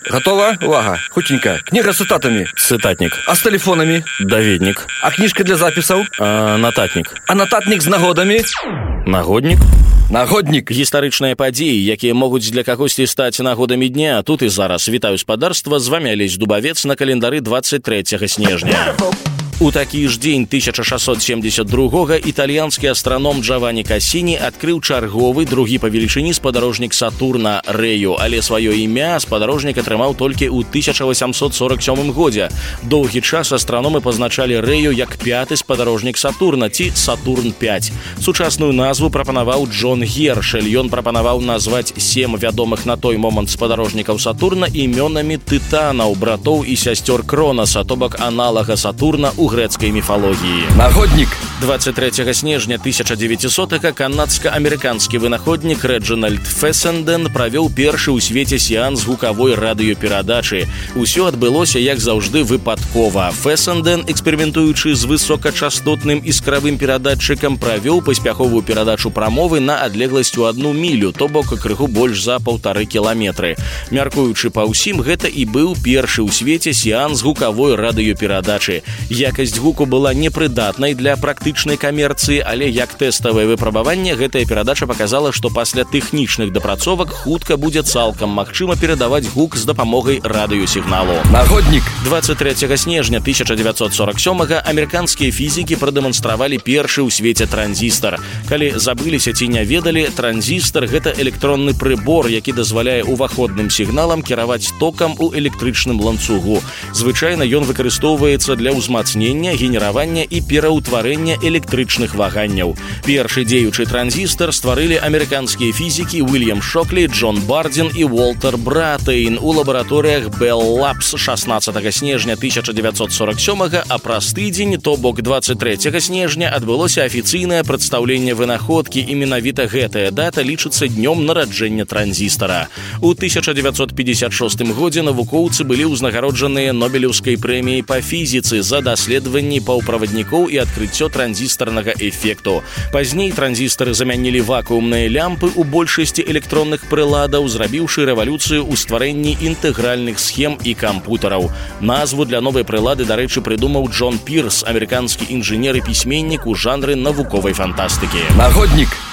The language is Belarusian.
Готова? Увага. Хутенька. Книга с цитатами. Цытатнік. А с телефонами? Даведнік. А книжка для записаў? Нататнік. А нататник с нагодами? Нагоднік. Нагодник. Гістарычныя падзеі, якія могуць для кагосьці стаць нагодамі дня. Тут і зараз. Вітаю спадарства, з вами Алесь Дубавец на календары 23 снежня. У такі ж дзень 1672-го італьянскі астраном Джаванні Кассіні адкрыў чарговы другі па велічыні спадарожнік Сатурна Рэю, але сваё імя спадарожнік атрымаў толькі ў 1847 годзе. Доўгі час астраномы пазначалі Рэю як пяты спадарожнік Сатурна ці Сатурн-5. Сучасную назву прапанаваў Джон Гершель. Ён прапанаваў назваць 7 вядомых на той момант спадарожнікаў Сатурна імёнамі тытанаў, братоў і сясцёр Кронаса, то бок аналага Сатурна у грэцкай міфалогіі. Нагоднік. 23 снежня 1900-го канадска-амерыканскі вынаходнік Рэджынальд Фессенден правёў першы ў свеце сеанс гукавой радыёперадачы. Усё адбылося, як заўжды, выпадкова. Фессенден, эксперыментуючы з высокачастотным іскравым перадатчыкам, правёў паспяховую перадачу прамовы на адлегласць у 1 мілю, то бок крыху больш за 1,5 кіламетры. Мяркуючы па ўсім, гэта і быў першы ў свеце сеанс гукавой радыёперадачы. Якасць гуку была непрыдатнай для практычнай камерцыі, але як тэставае выпрабаванне гэтая перадача паказала, што пасля тэхнічных дапрацовак хутка будзе цалкам магчыма перадаваць гук з дапамогай радыёсігналу. Нагоднік. 23 снежня 1947-го амерыканскія фізікі прадэманстравалі першы ў свеце транзістар. Калі забыліся ці не ведалі, транзістар — гэта электронны прыбор, які дазваляе уваходным сігналам кіраваць токам у электрычным ланцугу. Звычайна ён выкарыстоўваецца для ўзмацнення, генеравання і пераўтварэння электрычных ваганняў. Першы дзеючы транзістар стварылі амерыканскія фізікі Уильям Шоклі, Джон Бардзін і Уолтер Братэйн у лабараторыях Bell Labs 16 снежня 1947-го, а праз тыдзень, то бок 23 снежня, адбылося афіцыйнае прадстаўленне вынаходкі, і менавіта гэтая дата лічыцца днём нараджэння транзістара. У 1956 годзе навукоўцы былі ўзнагароджаныя Нобелеўскай прэміяй па фізіцы за даследаванні паўправаднікоў і адкрыццё транзістарнага эфекту. Пазней транзістары замянілі вакуумныя лямпы ў большасці электронных прыладаў, зрабіўшы рэвалюцыю ў стварэнні інтэгральных схем і кампутараў. Назву для новай прылады, дарэчы, прыдумаў Джон Пірс, амерыканскі інжынер і пісьменнік у жанры навуковай фантастыкі. Нагоднік.